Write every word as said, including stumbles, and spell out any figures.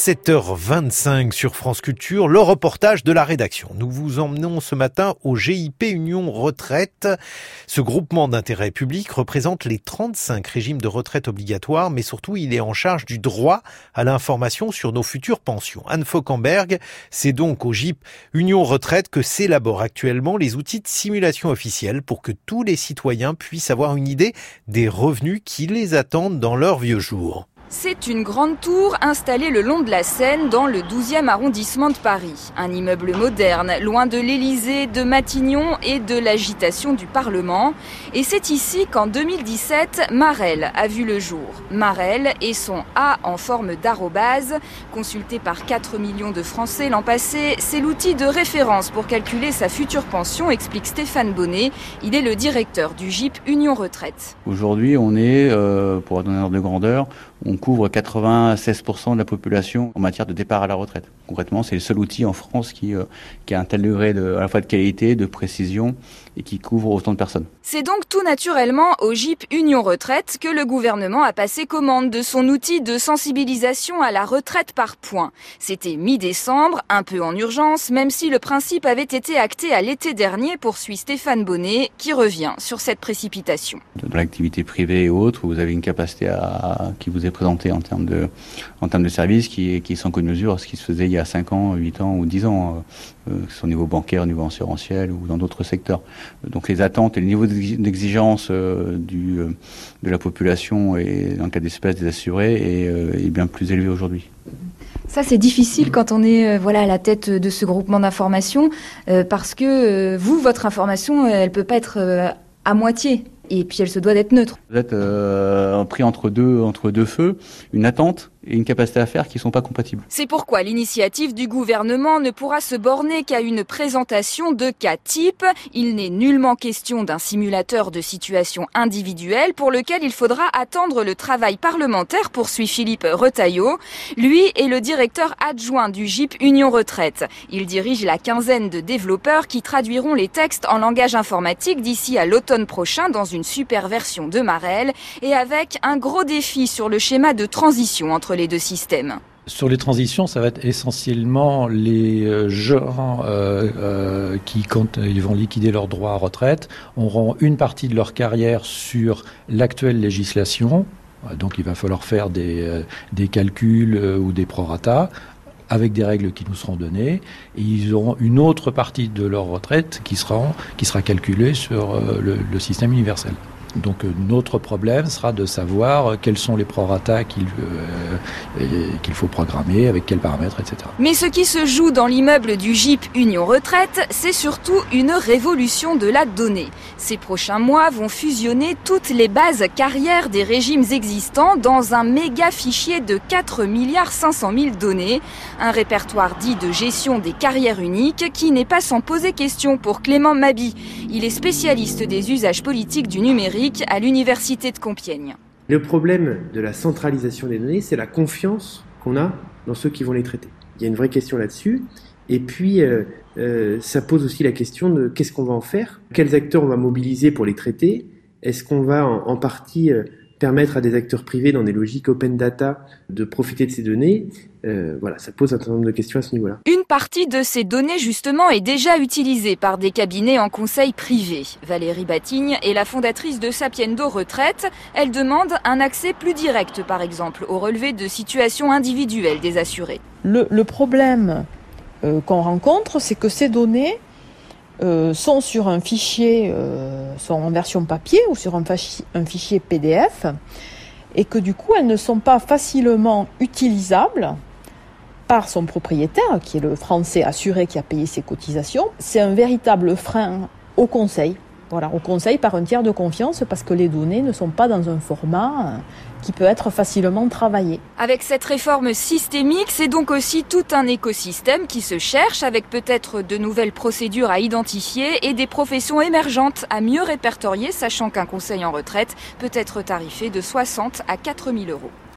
sept heures vingt-cinq sur France Culture, le reportage de la rédaction. Nous vous emmenons ce matin au G I P Union Retraite. Ce groupement d'intérêt public représente les trente-cinq régimes de retraite obligatoires, mais surtout il est en charge du droit à l'information sur nos futures pensions. Anne Fauquemberg, c'est donc au G I P Union Retraite que s'élaborent actuellement les outils de simulation officielle pour que tous les citoyens puissent avoir une idée des revenus qui les attendent dans leurs vieux jours. C'est une grande tour installée le long de la Seine dans le douzième arrondissement de Paris. Un immeuble moderne, loin de l'Élysée, de Matignon et de l'agitation du Parlement. Et c'est ici qu'en deux mille dix-sept, Marel a vu le jour. Marel et son A en forme d'arrobase, consulté par quatre millions de Français l'an passé, c'est l'outil de référence pour calculer sa future pension, explique Stéphane Bonnet. Il est le directeur du G I P Union Retraite. Aujourd'hui, on est, euh, pour donner un ordre de grandeur, on couvre quatre-vingt-seize pour cent de la population en matière de départ à la retraite. Concrètement, c'est le seul outil en France qui, euh, qui a un tel degré de, à la fois de qualité, de précision et qui couvre autant de personnes. C'est donc tout naturellement au G I P Union Retraite que le gouvernement a passé commande de son outil de sensibilisation à la retraite par points. C'était mi-décembre, un peu en urgence, même si le principe avait été acté à l'été dernier, poursuit Stéphane Bonnet, qui revient sur cette précipitation. Dans l'activité privée et autres, vous avez une capacité à, qui vous est présentée en termes de, en termes de services qui, qui est sans commune mesure à ce qui se faisait il y a cinq ans, huit ans ou dix ans, euh, que ce soit au niveau bancaire, au niveau assurantiel ou dans d'autres secteurs. Donc les attentes et le niveau d'exigence euh, du, euh, de la population et dans le cas d'espèces des assurés est, euh, est bien plus élevé aujourd'hui. Ça, c'est difficile quand on est euh, voilà, à la tête de ce groupement d'information euh, parce que euh, vous, votre information, elle peut pas être euh, à moitié. Et puis elle se doit d'être neutre. Vous êtes euh, pris entre deux, entre deux feux, une attente et une capacité à faire qui ne sont pas compatibles. C'est pourquoi l'initiative du gouvernement ne pourra se borner qu'à une présentation de cas type. Il n'est nullement question d'un simulateur de situation individuelle pour lequel il faudra attendre le travail parlementaire, poursuit Philippe Retailleau. Lui est le directeur adjoint du G I P Union Retraite. Il dirige la quinzaine de développeurs qui traduiront les textes en langage informatique d'ici à l'automne prochain dans une super version de Marel et avec un gros défi sur le schéma de transition entre les deux systèmes. Sur les transitions, ça va être essentiellement les gens euh, euh, qui, quand ils vont liquider leurs droits à retraite, auront une partie de leur carrière sur l'actuelle législation. Donc il va falloir faire des, euh, des calculs euh, ou des prorata avec des règles qui nous seront données. Et ils auront une autre partie de leur retraite qui sera, qui sera calculée sur euh, le, le système universel. Donc notre problème sera de savoir quels sont les prorata qu'il, euh, qu'il faut programmer, avec quels paramètres, et cetera. Mais ce qui se joue dans l'immeuble du G I P Union Retraite, c'est surtout une révolution de la donnée. Ces prochains mois vont fusionner toutes les bases carrières des régimes existants dans un méga fichier de quatre milliards cinq cent mille données. Un répertoire dit de gestion des carrières uniques qui n'est pas sans poser question pour Clément Mabi. Il est spécialiste des usages politiques du numérique à l'université de Compiègne. Le problème de la centralisation des données, c'est la confiance qu'on a dans ceux qui vont les traiter. Il y a une vraie question là-dessus. Et puis, euh, euh, ça pose aussi la question de qu'est-ce qu'on va en faire ? Quels acteurs on va mobiliser pour les traiter ? Est-ce qu'on va en, en partie euh, permettre à des acteurs privés dans des logiques open data de profiter de ces données ? Euh, voilà, ça pose un certain nombre de questions à ce niveau-là. Une partie de ces données, justement, est déjà utilisée par des cabinets en conseil privé. Valérie Batigne est la fondatrice de Sapiendo Retraite. Elle demande un accès plus direct, par exemple, au relevé de situations individuelles des assurés. Le, le problème euh, qu'on rencontre, c'est que ces données euh, sont sur un fichier, euh, sont en version papier ou sur un, fachi- un fichier P D F, et que du coup, elles ne sont pas facilement utilisables par son propriétaire, qui est le Français assuré qui a payé ses cotisations. C'est un véritable frein au conseil, voilà, au conseil par un tiers de confiance, parce que les données ne sont pas dans un format qui peut être facilement travaillé. Avec cette réforme systémique, c'est donc aussi tout un écosystème qui se cherche, avec peut-être de nouvelles procédures à identifier et des professions émergentes à mieux répertorier, sachant qu'un conseil en retraite peut être tarifé de soixante à quatre mille euros.